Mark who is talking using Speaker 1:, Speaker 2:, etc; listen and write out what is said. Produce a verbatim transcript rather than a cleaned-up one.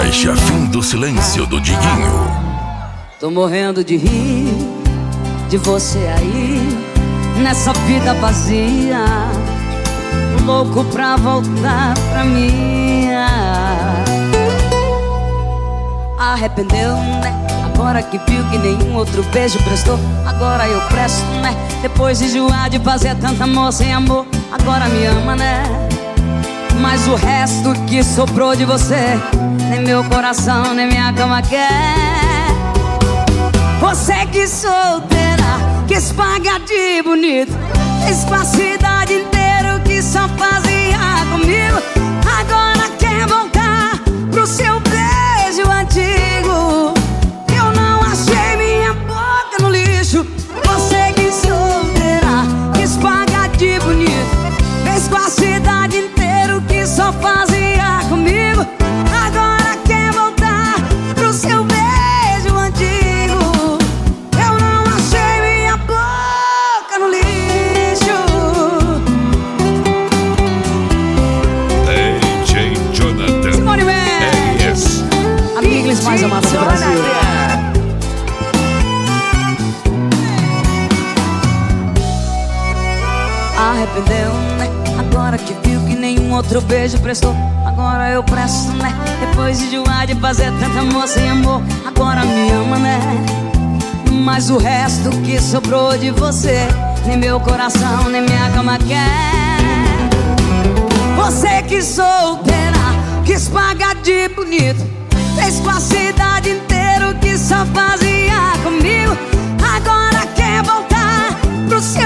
Speaker 1: faixa Fim do Silêncio do Diguinho.
Speaker 2: Tô morrendo de rir de você aí, nessa vida vazia, louco pra voltar pra mim. Arrependeu, né? Agora que viu que nenhum outro beijo prestou, agora eu presto, né? Depois de enjoar de fazer tanta amor sem amor, agora me ama, né? Mas o resto que sobrou de você, nem meu coração, nem minha cama quer. Você que solteira, quis pagar de bonito, fez com a cidade inteira o que só fazia comigo. Agora quer voltar pro seu beijo antigo. Eu não achei minha boca no lixo. Você que solteira, quis pagar de bonito, fez com a cidade inteira o que só fazia comigo. Agora quer voltar pro seu beijo antigo. Eu não achei minha boca no lixo.
Speaker 1: D J Jonathan.
Speaker 2: Simone Mendes.
Speaker 1: É isso.
Speaker 2: A minha inglês mais amada do Brasil. Arrependeu, né? Agora que viu que nenhum outro beijo prestou, agora eu presto, né? Depois de enjoar de fazer tanta amor sem amor, agora me ama, né? Mas o resto que sobrou de você, nem meu coração, nem minha cama quer. Você que solteira, quis pagar de bonito, fez com a cidade inteira o que só fazia comigo. Agora quer voltar pro seu